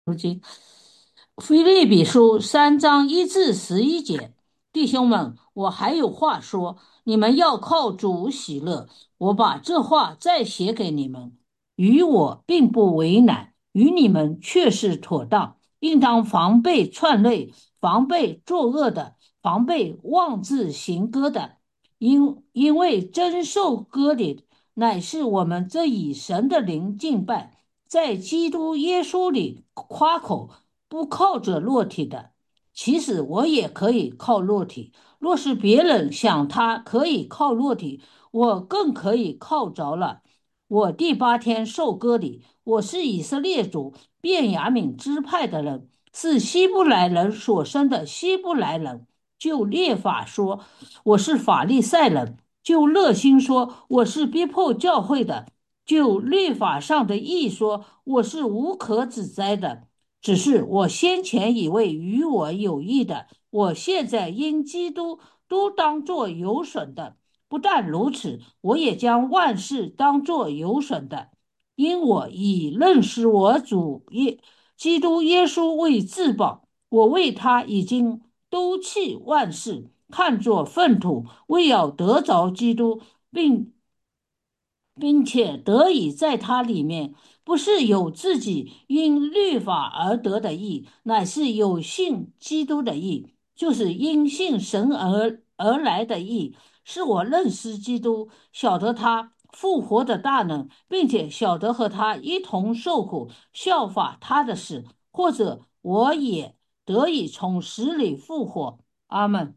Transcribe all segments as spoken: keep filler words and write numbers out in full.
腓立比书三章一至十一节，弟兄们，我还有话说，你们要靠主喜乐。我把这话再写给你们，与我并不为难，与你们却是妥当。应当防备串类，防备作恶的，防备妄自行歌的，因因为真受割礼，乃是我们这以神的灵敬拜，在基督耶稣里夸口。不靠着肉体的，其实我也可以靠肉体。若是别人想他可以靠肉体，我更可以靠着了。我第八天受割礼，我是以色列族便雅悯支派的人，是希伯来人所生的希伯来人。就列法说，我是法利赛人；就热心说，我是逼迫教会的；就律法上的义说，我是无可指摘的。只是我先前以为与我有益的，我现在因基督都当作有损的。不但如此，我也将万事当作有损的，因我以认识我主耶基督耶稣为至宝。我为他已经都弃万事，看作粪土，为要得着基督，并并且得以在它里面，不是有自己因律法而得的义，乃是有信基督的义，就是因信神而而来的义。是我认识基督，晓得他复活的大能，并且晓得和他一同受苦，效法他的死，或者我也得以从死里复活。阿门。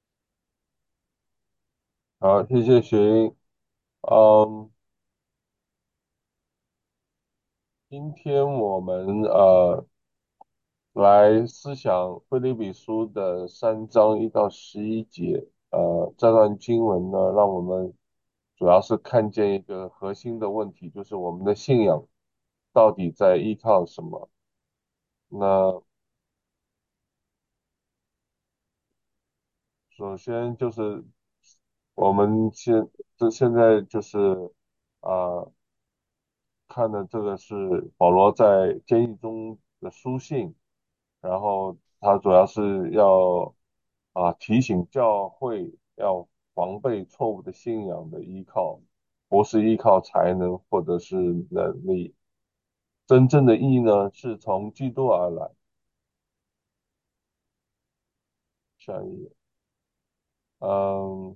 好，谢谢雪英。嗯，今天我们呃来思想腓立比书的三章一到十一节。呃，这段经文呢，让我们主要是看见一个核心的问题，就是我们的信仰到底在依靠什么？那首先就是我们现这现在就是啊、呃看的这个是保罗在监狱中的书信。然后他主要是要啊提醒教会要防备错误的信仰的依靠，不是依靠才能或者是能力，真正的义呢是从基督而来。下一页。嗯，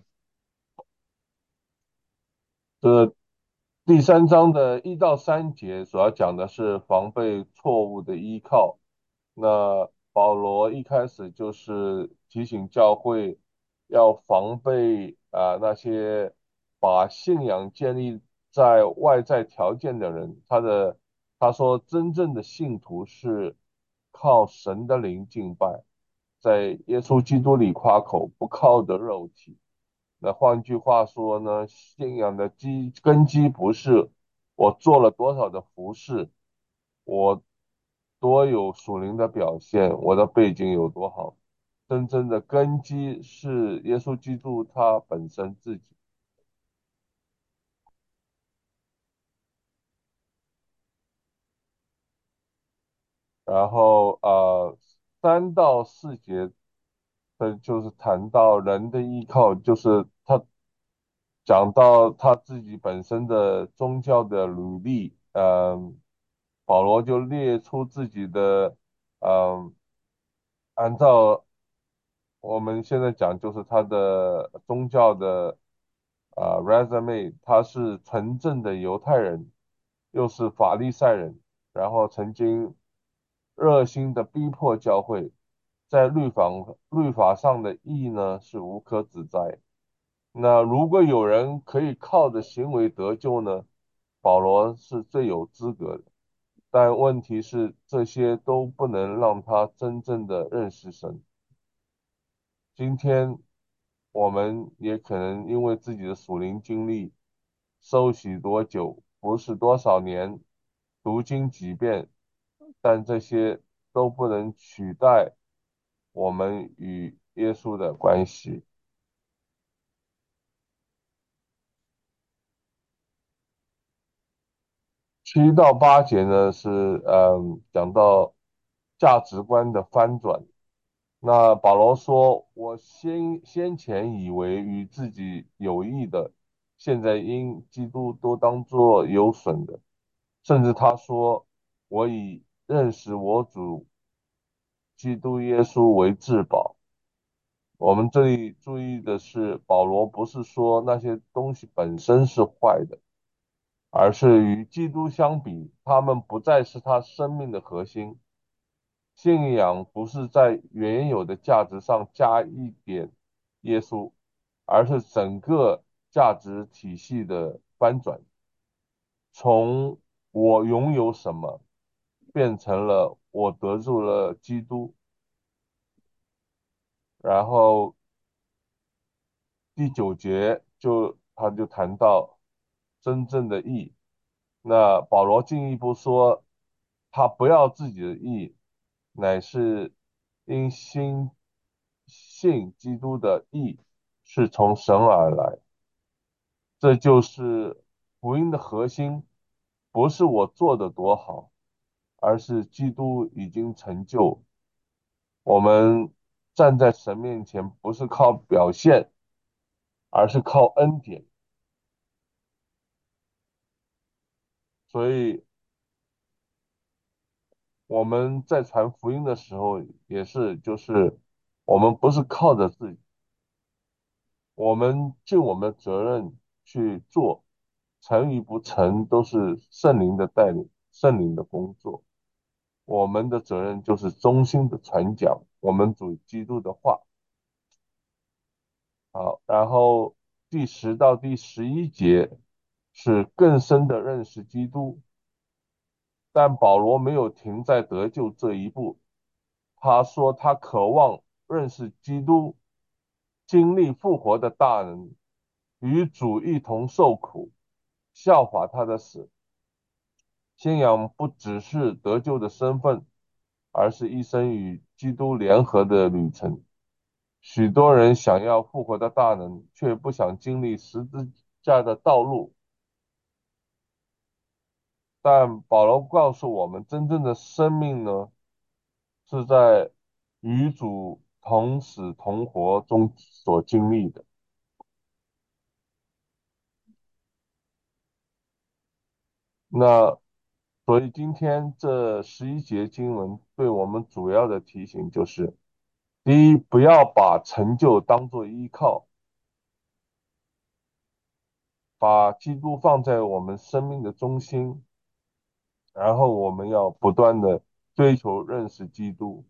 这第三章的一到三节主要讲的是防备错误的依靠。那保罗一开始就是提醒教会要防备啊、那些把信仰建立在外在条件的人。他的他说，真正的信徒是靠神的灵敬拜，在耶稣基督里夸口，不靠着肉体。那换句话说呢，信仰的基根基不是我做了多少的服饰，我多有属灵的表现，我的背景有多好。真正的根基是耶稣基督他本身自己。然后呃，三到四节，呃，就是谈到人的依靠，就是他讲到他自己本身的宗教的履历。嗯、保罗就列出自己的，嗯、按照我们现在讲，就是他的宗教的啊、resume。他是纯正的犹太人，又是法利赛人，然后曾经热心的逼迫教会，在律法律法上的义呢是无可指摘。那如果有人可以靠着行为得救呢，保罗是最有资格的。但问题是，这些都不能让他真正的认识神。今天我们也可能因为自己的属灵经历，受洗多久，不是多少年，读经几遍，但这些都不能取代我们与耶稣的关系。七到八节呢是嗯讲到。 价值观的翻转。那保罗说：“我先先前以为与自己有益的，现在因基督都当作有损的。”甚至他说：“我以认识我主基督耶稣为至宝。”我们这里注意的是，保罗不是说那些东西本身是坏的，而是与基督相比，他们不再是他生命的核心。信仰不是在原有的价值上加一点耶稣，而是整个价值体系的翻转，从我拥有什么变成了我得住了基督。然后第九节就他就谈到真正的义。那保罗进一步说，他不要自己的义，乃是因心信基督的义是从神而来。这就是福音的核心，不是我做的多好，而是基督已经成就。我们站在神面前，不是靠表现，而是靠恩典。所以我们在传福音的时候，也是，就是我们不是靠着自己，我们尽我们的责任去做，成与不成都是圣灵的带领，圣灵的工作。我们的责任就是忠心的传讲我们主基督的话。好，然后第十到第十一节是更深的认识基督，但保罗没有停在得救这一步。他说他渴望认识基督，经历复活的大能，与主一同受苦，效法他的死。信仰不只是得救的身份，而是一生与基督联合的旅程。许多人想要复活的大能，却不想经历十字架的道路。但保罗告诉我们，真正的生命呢，是在与主同死同活中所经历的。那所以今天这十一节经文对我们主要的提醒就是：第一，不要把成就当作依靠，把基督放在我们生命的中心，然后我们要不断的追求认识基督。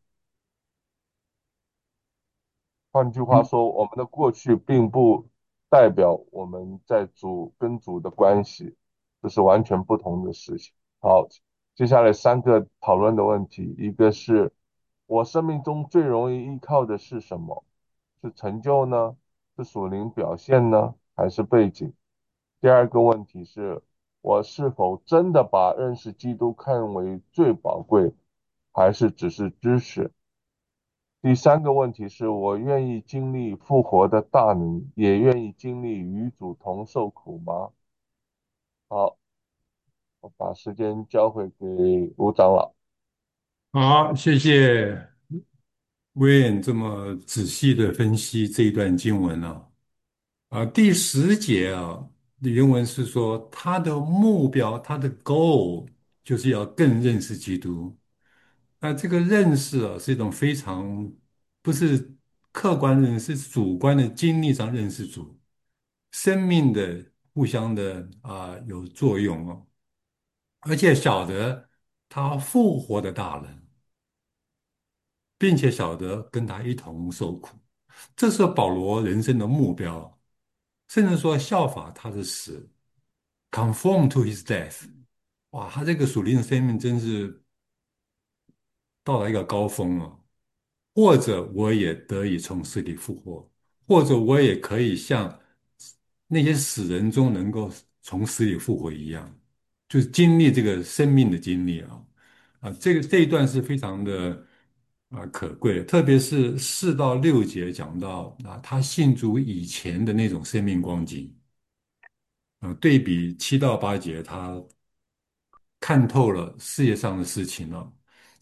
换句话嗯， 说，我们的过去并不代表我们在主跟主的关系，这是完全不同的事情。好，接下来三个讨论的问题，一个是我生命中最容易依靠的是什么？是成就呢？是属灵表现呢？还是背景？第二个问题是，我是否真的把认识基督看为最宝贵，还是只是知识？第三个问题是我愿意经历复活的大能，也愿意经历与主同受苦吗？好，我把时间交回给吴长老。 好，谢谢威廉这么仔细的分析这一段经文啊。啊，第十节啊，原文是说他的目标，他的 goal 就是要更认识基督。那这个认识啊，是一种非常不是客观认识，是主观的经历上认识主，生命的互相的啊有作用哦，而且晓得他复活的大能。并且晓得跟他一同受苦，这是保罗人生的目标，甚至说效法他的死，conform to his death。哇，他这个属灵的生命真是到了一个高峰了。或者我也得以从死里复活，或者我也可以像那些死人中能够从死里复活一样，就是经历这个生命的经历啊。啊，这个这一段是非常的啊可贵的，特别是四到六节讲到啊，他信主以前的那种生命光景，啊，对比七到八节，他看透了世界上的事情了，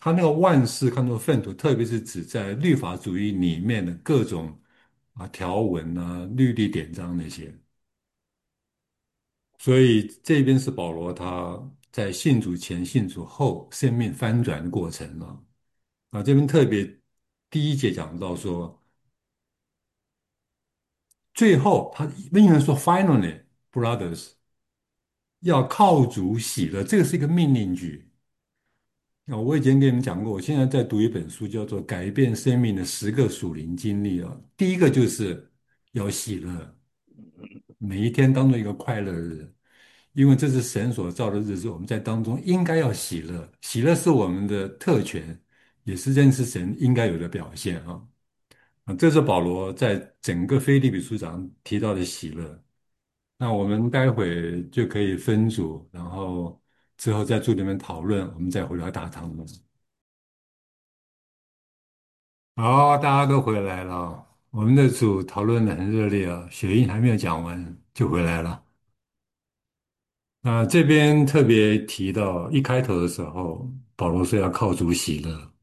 他那个万事看作粪土，特别是指在律法主义里面的各种啊条文啊、律例典章那些。所以这边是保罗他在信主前、信主后生命翻转的过程了。啊，这边特别第一节讲到说，最后他英文说 finally brothers 要靠主喜乐，这个是一个命令句。啊，我以前跟你们讲过，我现在在读一本书，叫做《改变生命的十个属灵经历》啊。第一个就是要喜乐，每一天当做一个快乐日，因为这是神所造的日子，我们在当中应该要喜乐。喜乐是我们的特权，也是认识神应该有的表现啊。啊，这是保罗在整个腓立比书上提到的喜乐。那我们待会就可以分组，然后之后在组里面讨论，我们再回到大堂中。好，大家都回来了。我们的组讨论的很热烈啊，雪英还没有讲完就回来了。那这边特别提到一开头的时候，保罗说要靠主喜乐。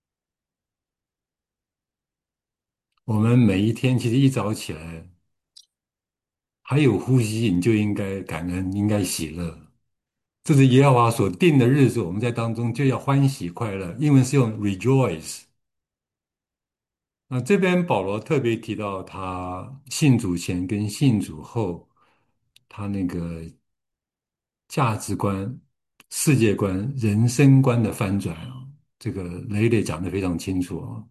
我们每一天其实一早起来还有呼吸，你就应该感恩，应该喜乐。这是耶和华所定的日子，我们在当中就要欢喜快乐。英文是用 rejoice。那这边保罗特别提到他信主前跟信主后，他那个价值观、世界观、人生观的翻转啊，这个雷雷讲得非常清楚啊。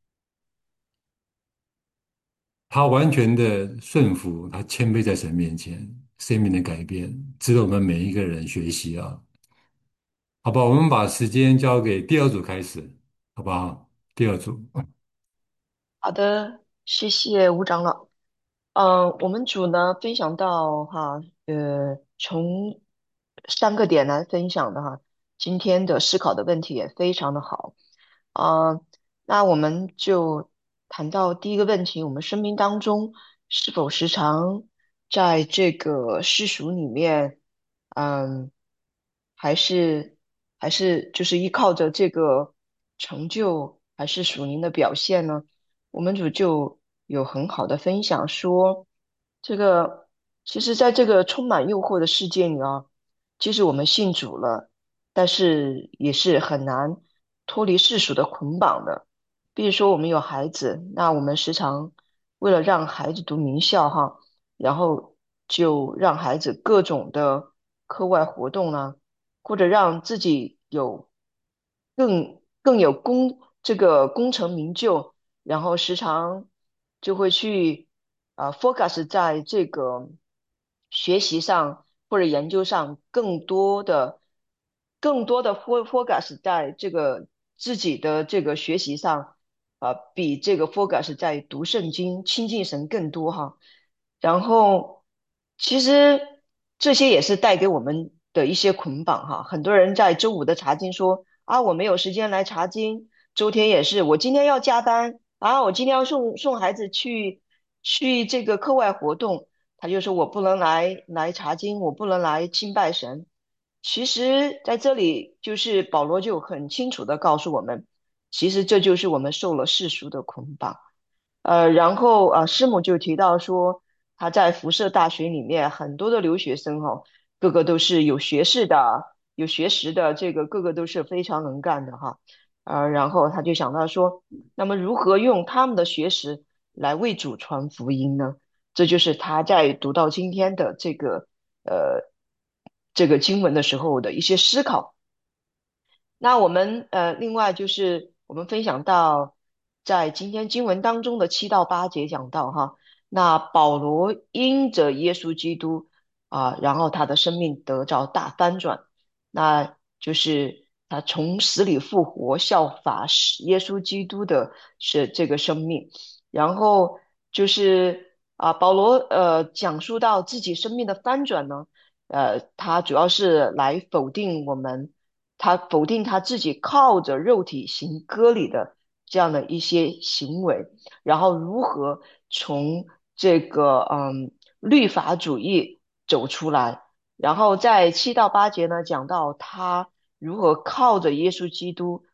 他完全的顺服，他谦卑在神面前，生命的改变，值得我们每一个人学习啊。好吧，我们把时间交给第二组开始，好不好？第二组。 好的，谢谢吴长老。嗯，我们组呢分享到哈，呃，从三个点来分享的哈，今天的思考的问题也非常的好。啊、那我们就谈到第一个问题，我们生命当中是否时常在这个世俗里面，嗯，还是还是就是依靠着这个成就，还是属灵的表现呢？我们组就有很好的分享说，这个其实在这个充满诱惑的世界里啊，即使我们信主了，但是也是很难脱离世俗的捆绑的。比如说，我们有孩子，那我们时常为了让孩子读名校哈，然后就让孩子各种的课外活动呢，或者让自己有更更有功这个功成名就，然后时常就会去啊、focus 在这个学习上或者研究上更多的更多的 fo- focus 在这个自己的这个学习上。啊，比这个 focus 在读圣经、亲近神更多哈。然后，其实这些也是带给我们的一些捆绑哈。很多人在周五的查经说啊，我没有时间来查经；周天也是，我今天要加班啊，我今天要送送孩子去去这个课外活动，他就说我不能来来查经，我不能来敬拜神。其实在这里，就是保罗就很清楚的告诉我们，其实这就是我们受了世俗的捆绑。呃，然后呃，师母就提到说，他在辐射大学里面很多的留学生哈、个个都是有学士的，有学识的，这个个个都是非常能干的哈。呃，然后他就想到说，那么如何用他们的学识来为主传福音呢？这就是他在读到今天的这个呃这个经文的时候的一些思考。那我们呃，另外就是我们分享到，在今天经文当中的七到八节讲到哈，那保罗因着耶稣基督啊，然后他的生命得着大翻转，那就是他从死里复活，效法是耶稣基督的是这个生命，然后就是啊，保罗呃讲述到自己生命的翻转呢，呃，他主要是来否定我们。他否定他自己靠着肉体行割礼的这样的一些行为，然后如何从这个嗯律法主义走出来，然后在七到八节呢讲到他如何靠着耶稣基督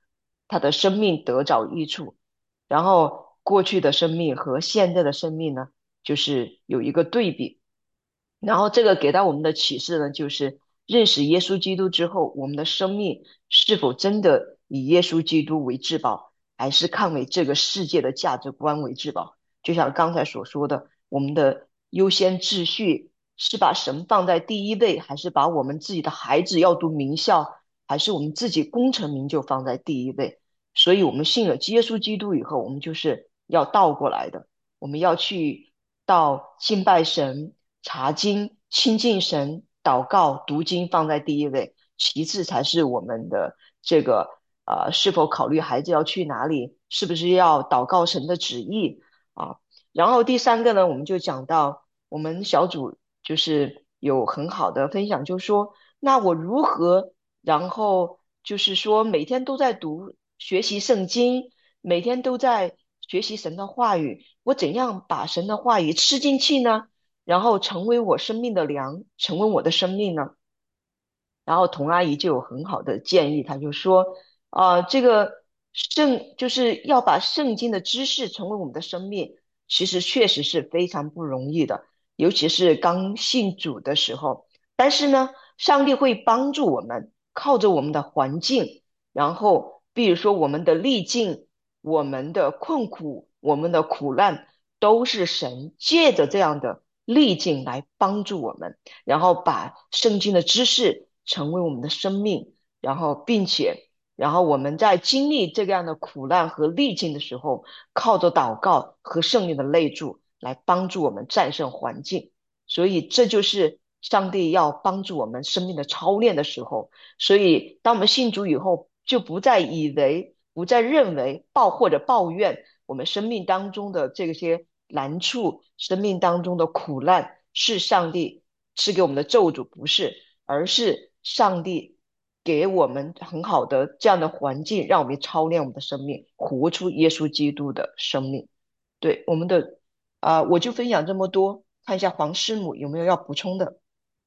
他的生命得着益处。然后过去的生命和现在的生命呢，就是有一个对比。然后这个给到我们的启示呢，就是认识耶稣基督之后，我们的生命是否真的以耶稣基督为至宝，还是看为这个世界的价值观为至宝？就像刚才所说的，我们的优先秩序是把神放在第一位，还是把我们自己的孩子要读名校，还是我们自己功成名就放在第一位？所以，我们信了耶稣基督以后，我们就是要倒过来的，我们要去到敬拜神、查经、亲近神、祷告、读经放在第一位，其次才是我们的这个呃，是否考虑孩子要去哪里，是不是要祷告神的旨意啊？然后第三个呢，我们就讲到我们小组就是有很好的分享，就是说，那我如何，然后就是说每天都在读学习圣经，每天都在学习神的话语，我怎样把神的话语吃进去呢？然后成为我生命的粮，成为我的生命呢？然后童阿姨就有很好的建议，她就说，啊、这个圣就是要把圣经的知识成为我们的生命，其实确实是非常不容易的，尤其是刚信主的时候。但是呢，上帝会帮助我们，靠着我们的环境，然后比如说我们的历境、我们的困苦、我们的苦难，都是神借着这样的历境来帮助我们。然后把圣经的知识成为我们的生命，然后并且，然后我们在经历这样的苦难和逆境的时候，靠着祷告和圣灵的内助来帮助我们战胜环境。所以这就是上帝要帮助我们生命的操练的时候。所以当我们信主以后，就不再以为，不再认为抱或者抱怨我们生命当中的这些难处，生命当中的苦难是上帝赐给我们的咒诅，不是，而是上帝给我们很好的这样的环境，让我们操练我们的生命，活出耶稣基督的生命。对我们的啊、我就分享这么多，看一下黄师母有没有要补充的。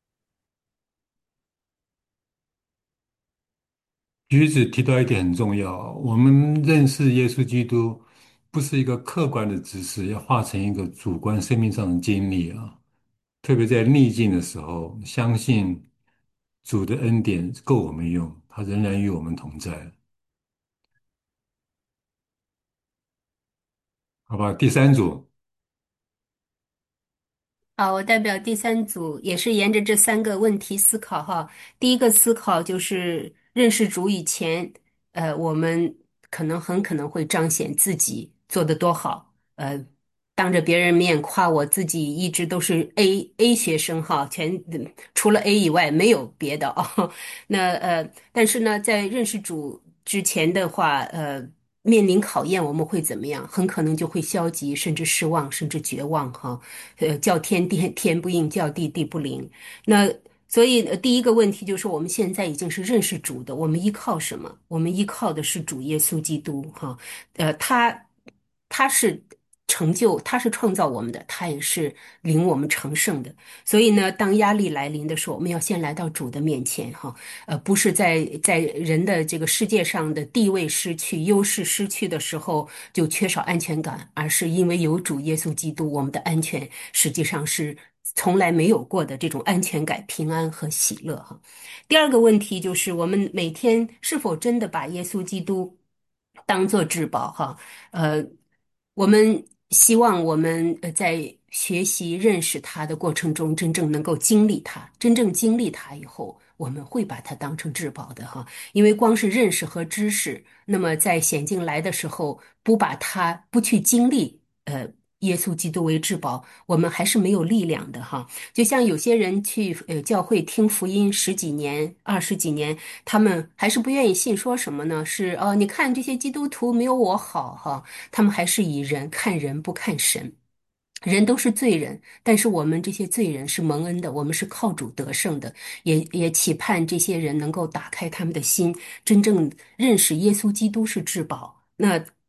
橘子提到一点很重要，我们认识耶稣基督不是一个客观的知识，要化成一个主观生命上的经历啊。特别在逆境的时候，相信主的恩典够我们用，他仍然与我们同在。好吧，第三组。 好，我代表第三组，也是沿着这三个问题思考哈。第一个思考就是认识主以前，呃，我们可能很可能会彰显自己做得多好，呃，当着别人面夸我自己一直都是 A A 学生哈，全除了 A 以外没有别的啊。那呃，但是呢，在认识主之前的话，呃。面临考验，我们会怎么样？很可能就会消极，甚至失望，甚至绝望哈。呃，叫天天天不应，叫地地不灵。那所以呃第一个问题就是，我们现在已经是认识主的，我们依靠什么？我们依靠的是主耶稣基督哈。呃，他他是成就，他是创造我们的，他也是领我们成圣的。所以呢，当压力来临的时候，我们要先来到主的面前哈。呃，不是在在人的这个世界上的地位失去、优势失去的时候就缺少安全感，而是因为有主耶稣基督，我们的安全实际上是从来没有过的这种安全感、平安和喜乐哈。第二个问题就是，我们每天是否真的把耶稣基督当作至宝哈？呃，我们希望我们呃在学习认识他的过程中，真正能够经历他，真正经历他以后，我们会把它当成至宝的哈。因为光是认识和知识，那么在险境来的时候，不把它不去经历，呃。耶稣基督为至宝，我们还是没有力量的哈。就像有些人去呃教会听福音十几年、二十几年，他们还是不愿意信，说什么呢？是哦，你看这些基督徒没有我好哈，他们还是以人看人不看神。人都是罪人，但是我们这些罪人是蒙恩的，我们是靠主得胜的，也也期盼这些人能够打开他们的心，真正认识耶稣基督是至宝。那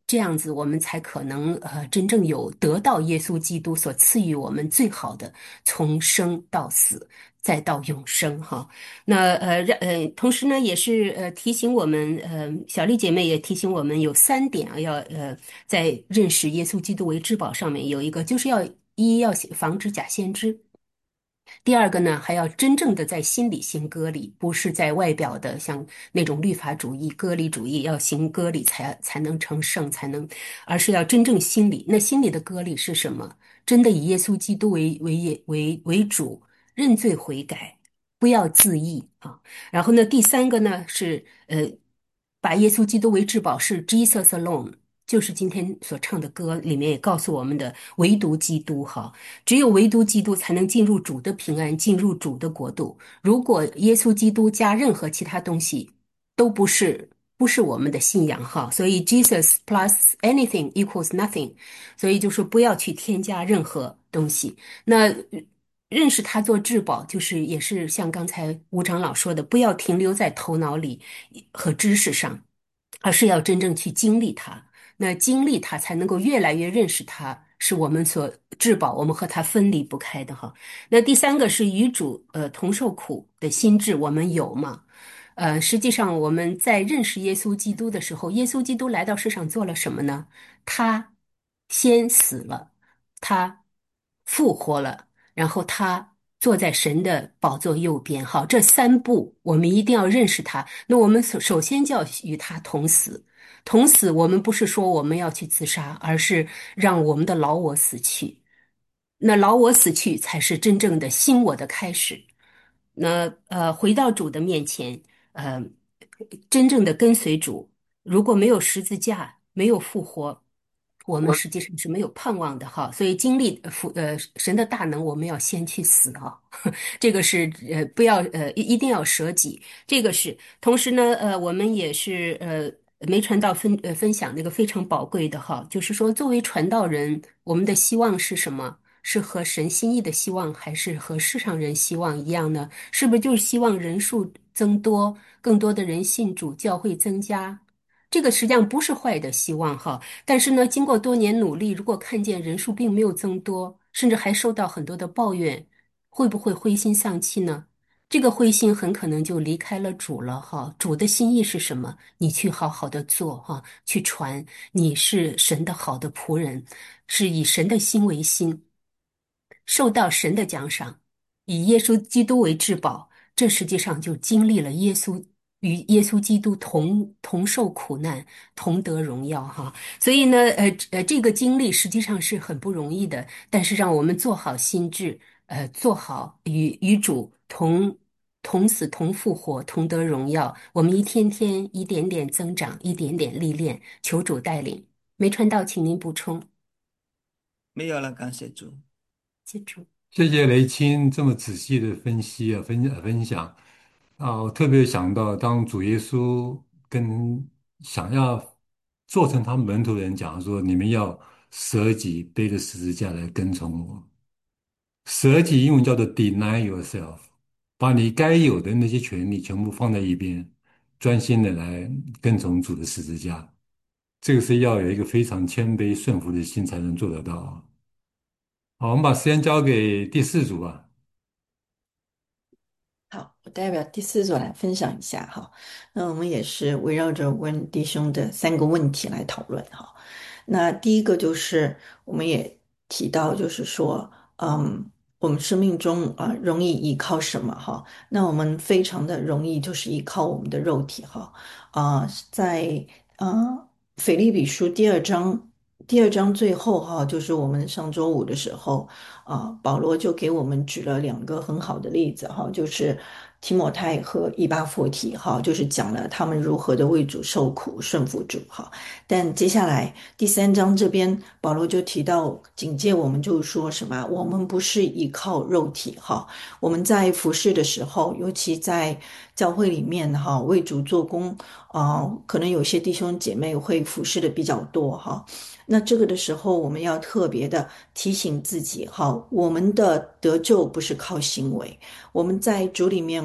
这样子我们才可能呃真正有得到耶稣基督所赐予我们最好的，从生到死再到永生哈。那呃让呃同时呢也是呃提醒我们呃小丽姐妹也提醒我们有三点啊要呃在认识耶稣基督为至宝上面有一个就是要一要防止假先知。第二个呢，还要真正的在心里行割礼，不是在外表的像那种律法主义、割礼主义，要行割礼才才能成圣，才能，而是要真正心里。那心里的割礼是什么？真的以耶稣基督为为为为主，认罪悔改，不要自义啊。然后呢，第三个呢是呃，把耶稣基督为至宝，是 Jesus alone。就是今天所唱的歌里面也告诉我们的，唯独基督哈，只有唯独基督才能进入主的平安，进入主的国度。如果耶稣基督加任何其他东西，都不是不是我们的信仰哈。所以 Jesus plus anything equals nothing，所以就说不要去添加任何东西。那认识他做至宝，就是也是像刚才吴长老说的，不要停留在头脑里和知识上，而是要真正去经历它。那经历它才能够越来越认识它，是我们所至宝，我们和它分离不开的哈。那第三个是与主呃同受苦的心智，我们有吗？呃，实际上我们在认识耶稣基督的时候，耶稣基督来到世上做了什么呢？他先死了，他复活了，然后他坐在神的宝座右边。好，这三步我们一定要认识他。那我们首首先就要与他同死。同死，我们不是说我们要去自杀，而是让我们的老我死去。那老我死去，才是真正的新我的开始。那呃，回到主的面前，呃，真正的跟随主。如果没有十字架，没有复活，我们实际上是没有盼望的哈。所以经历呃父呃神的大能，我们要先去死啊。这个是呃不要呃一一定要舍己。这个是同时呢呃我们也是呃没传道分呃分享那个非常宝贵的哈，就是说作为传道人，我们的希望是什么？是和神心意的希望，还是和世上人希望一样呢？是不是就是希望人数增多，更多的人信主，教会增加？这个实际上不是坏的希望哈，但是呢，经过多年努力，如果看见人数并没有增多，甚至还受到很多的抱怨，会不会灰心丧气呢？这个灰心很可能就离开了主了哈。主的心意是什么？你去好好的做哈，去传，你是神的好的仆人，是以神的心为心。受到神的奖赏，以耶稣基督为至宝，这实际上就经历了耶稣与耶稣基督同同受苦难，同得荣耀哈。所以呢，呃呃，这个经历实际上是很不容易的，但是让我们做好心智，呃，做好与与主同同死同复活，同得荣耀。我们一天天一点点增长，一点点历练，求主带领。没传到，请您补充。 没有了，感谢主。 记住。 谢谢雷青这么仔细的分析啊，分呃分享啊，我特别想到，当主耶稣跟想要做成他门徒的人讲说，你们要舍己，背着十字架来跟从我。舍己英文叫做 deny yourself，把你该有的那些权利全部放在一边，专心的来跟从主的十字架。这个是要有一个非常谦卑顺服的心才能做得到啊。好，我们把时间交给第四组吧。 好，我代表第四组来分享一下哈。那我们也是围绕着问弟兄的三个问题来讨论哈。那第一个就是我们也提到，就是说，嗯，我们生命中啊、容易依靠什么哈？那我们非常的容易就是依靠我们的肉体哈。啊、在啊腓立比书第二章第二章最后哈，就是我们上周五的时候。啊，保罗就给我们举了两个很好的例子哈，就是提摩太和以巴弗提哈，就是讲了他们如何的为主受苦顺服主哈。但接下来第三章这边，保罗就提到警戒我们，就是说什么？我们不是依靠肉体哈，我们在服侍的时候，尤其在教会里面哈，为主做工啊、呃可能有些弟兄姐妹会服侍的比较多哈。那这个的时候，我们要特别的提醒自己，哈，我们的得救不是靠行为，我们在主里面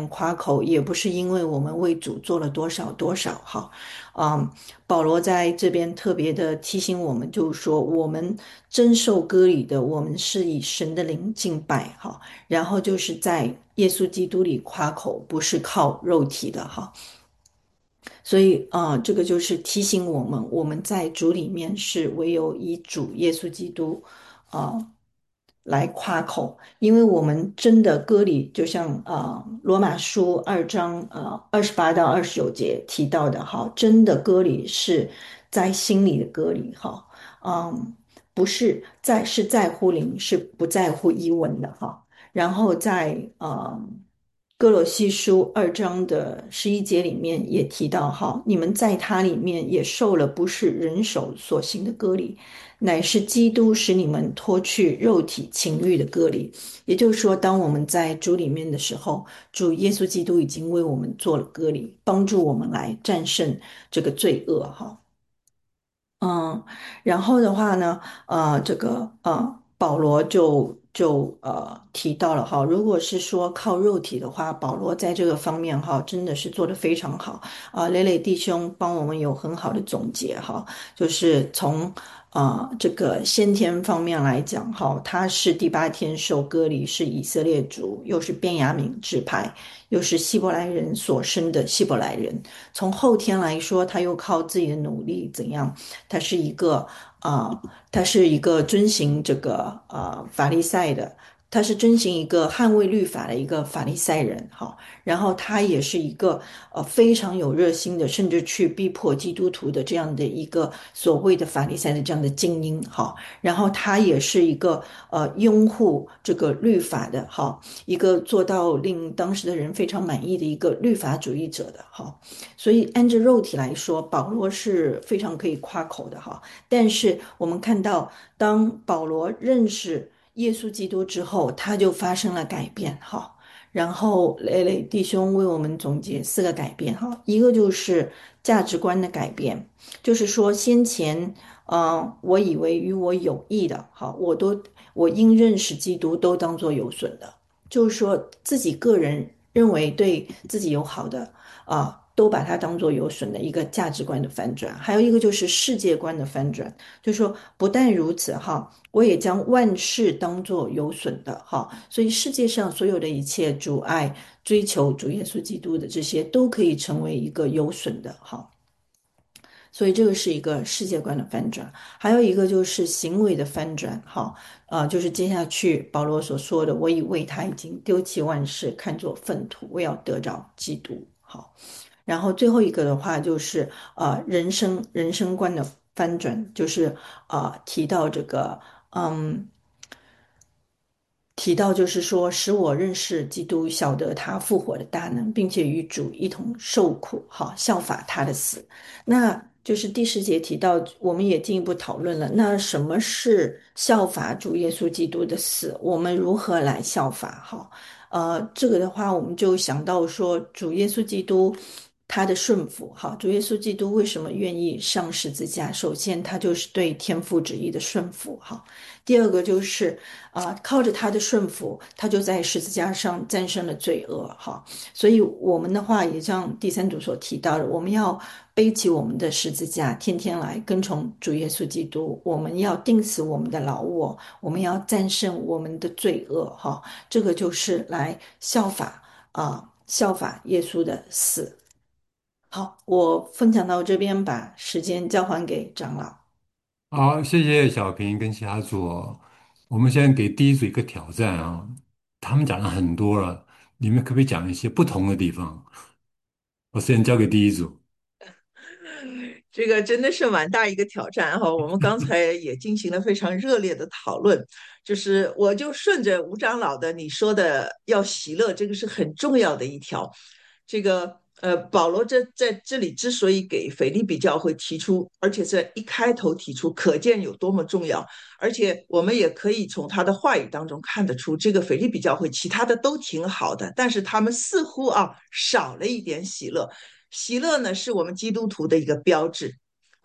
人夸口，也不是因为我们为主做了多少多少哈。嗯，保罗在这边特别的提醒我们，就是说我们真受割礼的，我们是以神的灵敬拜哈，然后就是在耶稣基督里夸口，不是靠肉体的哈。所以啊、呃这个就是提醒我们，我们在主里面是唯有以主耶稣基督啊、呃来夸口，因为我们真的歌里，就像啊、呃罗马书二章呃二十八到二十九节提到的哈，真的歌里是在心里的歌里哈，嗯，不是在是在乎灵，是不在乎译文的哈。然后在呃哥罗西书二章的十一节里面也提到哈，你们在他里面也受了不是人手所行的割礼，乃是基督使你们脱去肉体情欲的割礼。也就是说，当我们在主里面的时候，主耶稣基督已经为我们做了割礼，帮助我们来战胜这个罪恶哈。嗯，然后的话呢，呃，这个呃，保罗就就呃提到了哈，如果是说靠肉体的话，保罗在这个方面哈，真的是做得非常好啊。磊磊弟兄帮我们有很好的总结哈，就是从啊、这个先天方面来讲哈，他是第八天受割礼，是以色列族，又是便雅悯支派，又是希伯来人所生的希伯来人。从后天来说，他又靠自己的努力怎样？他是一个啊、呃他是一个遵行这个啊法利赛的，他是遵行一个捍卫律法的一个法利赛人哈。然后他也是一个呃非常有热心的，甚至去逼迫基督徒的这样的一个所谓的法利赛的这样的精英哈。然后他也是一个呃拥护这个律法的哈，一个做到令当时的人非常满意的一个律法主义者的哈。所以按照肉体来说，保罗是非常可以夸口的哈。但是我们看到，当保罗认识耶稣基督之后，他就发生了改变哈。然后磊磊弟兄为我们总结四个改变哈，一个就是价值观的改变，就是说先前呃我以为与我有益的，好，我都我因认识基督都当作有损的，就是说自己个人认为对自己有好的啊。都把它当做有损的一个价值观的翻转，还有一个就是世界观的翻转，就是说不但如此哈，我也将万事当作有损的哈，所以世界上所有的一切阻碍追求主耶稣基督的这些都可以成为一个有损的哈。所以这个是一个世界观的翻转，还有一个就是行为的翻转，哈，呃，就是接下去保罗所说的，我以为他已经丢弃万事，看作粪土，我要得着基督，好。然后最后一个的话就是呃人生人生观的翻转，就是呃提到这个嗯。提到就是说，使我认识基督，晓得他复活的大能，并且与主一同受苦，好效法他的死。那就是第十节提到，我们也进一步讨论了，那什么是效法主耶稣基督的死？我们如何来效法？哈，呃，这个的话，我们就想到说，主耶稣基督他的顺服，哈，主耶稣基督为什么愿意上十字架？首先，他就是对天父旨意的顺服，哈。第二个就是啊、呃靠着他的顺服，他就在十字架上战胜了罪恶哈。所以我们的话也像第三组所提到的，我们要背起我们的十字架，天天来跟从主耶稣基督。我们要定死我们的老我，我们要战胜我们的罪恶哈。这个就是来效法啊、呃效法耶稣的死。好，我分享到这边，把时间交还给长老。 好，谢谢小平跟其他组哦。我们现在给第一组一个挑战啊，他们讲了很多了，你们可不可以讲一些不同的地方？我时间交给第一组。 这个真的是蛮大一个挑战哈，我们刚才也进行了非常热烈的讨论，就是我就顺着吴长老的你说的要喜乐，这个是很重要的一条。这个呃，保罗这在这里之所以给腓立比教会提出，而且在一开头提出，可见有多么重要。而且我们也可以从他的话语当中看得出，这个腓立比教会其他的都挺好的，但是他们似乎啊少了一点喜乐。喜乐呢，是我们基督徒的一个标志。嗯，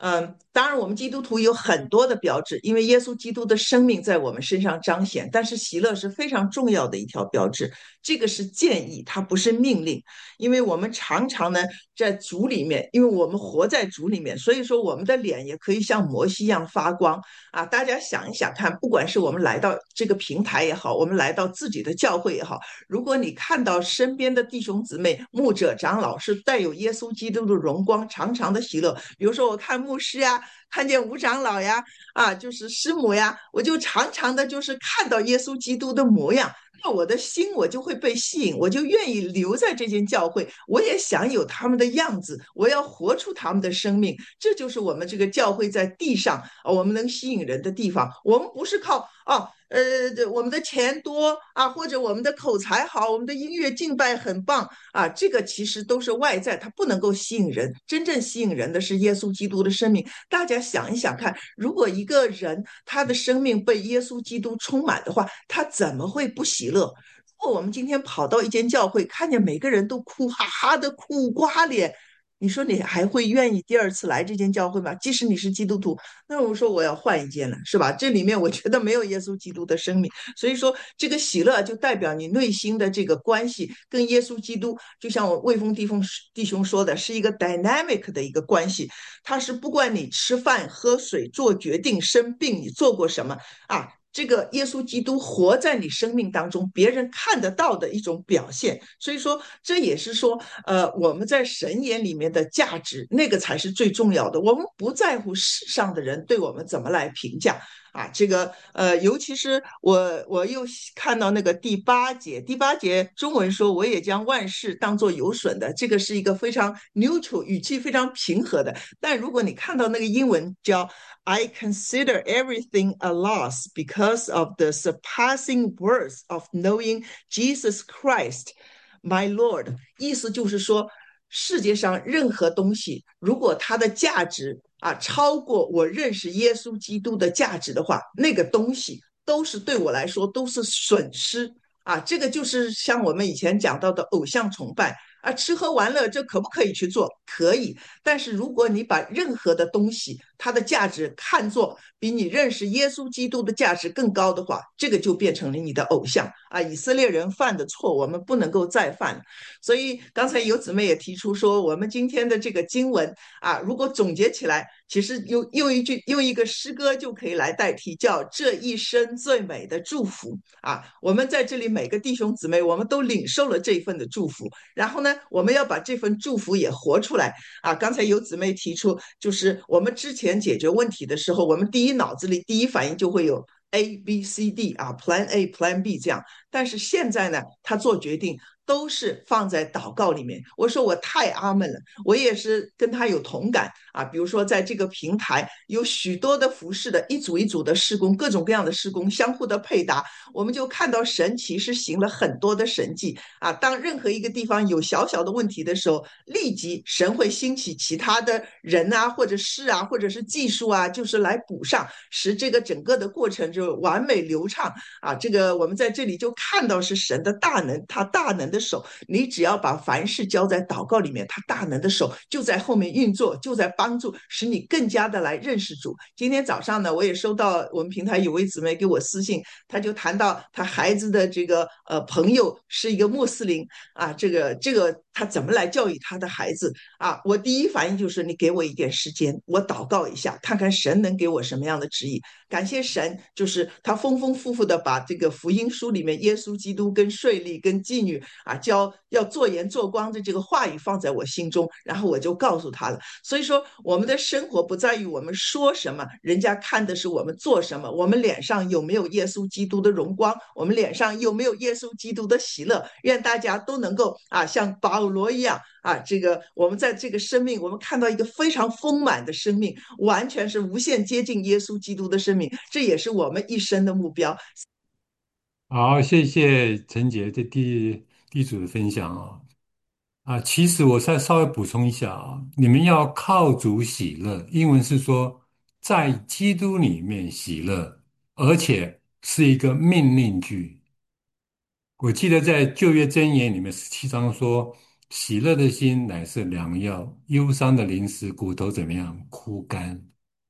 当然，我们基督徒有很多的标志，因为耶稣基督的生命在我们身上彰显。但是喜乐是非常重要的一条标志，这个是建议，它不是命令。因为我们常常呢在主里面，因为我们活在主里面，所以说我们的脸也可以像摩西一样发光啊！大家想一想看，不管是我们来到这个平台也好，我们来到自己的教会也好，如果你看到身边的弟兄姊妹、牧者、长老是带有耶稣基督的荣光，常常的喜乐，比如说我看牧师呀，看见吴长老呀，啊，就是师母呀，我就常常的就是看到耶稣基督的模样。那我的心我就会被吸引，我就愿意留在这间教会，我也想有他们的样子，我要活出他们的生命。这就是我们这个教会在地上，我们能吸引人的地方。我们不是靠哦，呃，我们的钱多啊，或者我们的口才好，我们的音乐敬拜很棒啊，这个其实都是外在，它不能够吸引人。真正吸引人的是耶稣基督的生命。大家想一想看，如果一个人他的生命被耶稣基督充满的话，他怎么会不喜乐？如果我们今天跑到一间教会，看见每个人都哭哈哈的苦瓜脸，你说你还会愿意第二次来这间教会吗？即使你是基督徒，那我说我要换一间了，是吧？这里面我觉得没有耶稣基督的生命，所以说这个喜乐就代表你内心的这个关系跟耶稣基督，就像我魏峰弟兄弟兄说的，是一个 dynamic 的一个关系，它是不管你吃饭、喝水、做决定、生病，你做过什么啊？这个耶稣基督活在你生命当中，别人看得到的一种表现。所以说，这也是说，呃，我们在神眼里面的价值，那个才是最重要的。我们不在乎世上的人对我们怎么来评价。啊，这个呃，尤其是我我又看到那个第八节，第八节中文说，我也将万事当作有损的，这个是一个非常 neutral 语气非常平和的。但如果你看到那个英文叫 I consider everything a loss because of the surpassing worth of knowing Jesus Christ, my Lord，意思就是说，世界上任何东西，如果它的价值啊超过我认识耶稣基督的价值的话，那个东西都是对我来说都是损失啊。这个就是像我们以前讲到的偶像崇拜啊，吃喝玩乐这可不可以去做？可以，但是如果你把任何的东西它的价值看作比你认识耶稣基督的价值更高的话，这个就变成了你的偶像啊！以色列人犯的错，我们不能够再犯。所以刚才有姊妹也提出说，我们今天的这个经文啊，如果总结起来，其实用用一句用一个诗歌就可以来代替，叫这一生最美的祝福啊！我们在这里每个弟兄姊妹，我们都领受了这一份的祝福，然后呢，我们要把这份祝福也活出来啊！刚才有姊妹提出，就是我们之前解决问题的时候，我们第一脑子里第一反应就会有 A B C D 啊，Plan A Plan B 这样，但是现在呢，他做决定都是放在祷告里面。我说我太阿门了，我也是跟他有同感啊。比如说在这个平台有许多的服饰的一组一组的施工，各种各样的施工相互的配搭，我们就看到神其实行了很多的神迹啊。当任何一个地方有小小的问题的时候，立即神会兴起其他的人啊，或者事啊，或者是技术啊，就是来补上，使这个整个的过程就完美流畅啊。这个我们在这里就看到是神的大能，他大能的手，你只要把凡事交在祷告里面，他大能的手就在后面运作，就在帮助，使你更加的来认识主。今天早上呢，我也收到我们平台有位姊妹给我私信，他就谈到他孩子的这个呃朋友是一个穆斯林啊，这个这个他怎么来教育他的孩子啊？我第一反应就是你给我一点时间，我祷告一下，看看神能给我什么样的指引。感谢神，就是他丰丰富富的把这个福音书里面耶稣基督跟税吏跟妓女啊教要做盐做光的这个话语放在我心中，然后我就告诉他了。所以说，我们的生活不在于我们说什么，人家看的是我们做什么，我们脸上有没有耶稣基督的荣光，我们脸上有没有耶稣基督的喜乐。愿大家都能够啊，像保罗一样啊，这个我们在这个生命，我们看到一个非常丰满的生命，完全是无限接近耶稣基督的生命，这也是我们一生的目标。 好，谢谢陈杰这第第一组的分享啊。啊，其实我再稍微补充一下啊，你们要靠主喜乐，英文是说在基督里面喜乐，而且是一个命令句。我记得在旧约箴言里面十七章说，喜乐的心乃是良药，忧伤的灵使骨头怎么样枯干。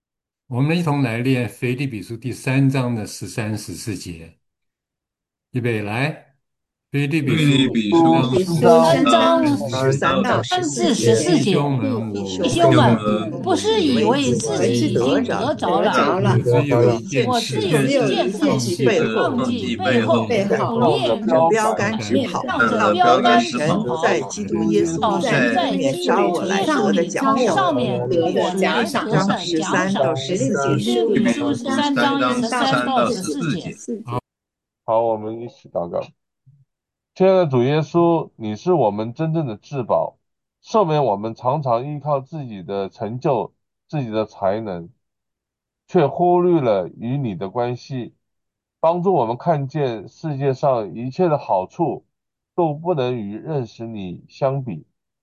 我们一同来练腓立比书第三章的十三、十四节。预备来，腓立比腓书立比书三章比三书章三章十三到十三至四节， 十四节， 弟兄们， 弟我弟兄们， 兄们， 们不是以为自己已经得着了， 我只有一件我事， 只有一件忘事， 记背后， 忘记背后，苦练着标标杆直跑， 向着标杆直神跑。 在基督耶稣好里神在面基督招我来耶稣里得的奖赏。 上面给我来十得的章十奖赏。 三到十四节。 腓立比书十三章十三到十四节。 好，我们一起祷告。亲爱的主耶稣，你是我们真正的至宝，赦免我们常常依靠自己的成就、自己的才能，却忽略了与你的关系，帮助我们看见世界上一切的好处都不能与认识你相比，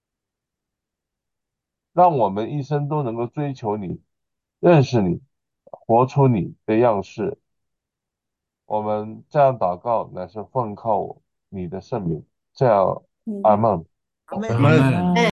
让我们一生都能够追求你、认识你、活出你的样式。我们这样祷告，乃是奉靠你的圣名。这样，阿门。 阿门。 阿门。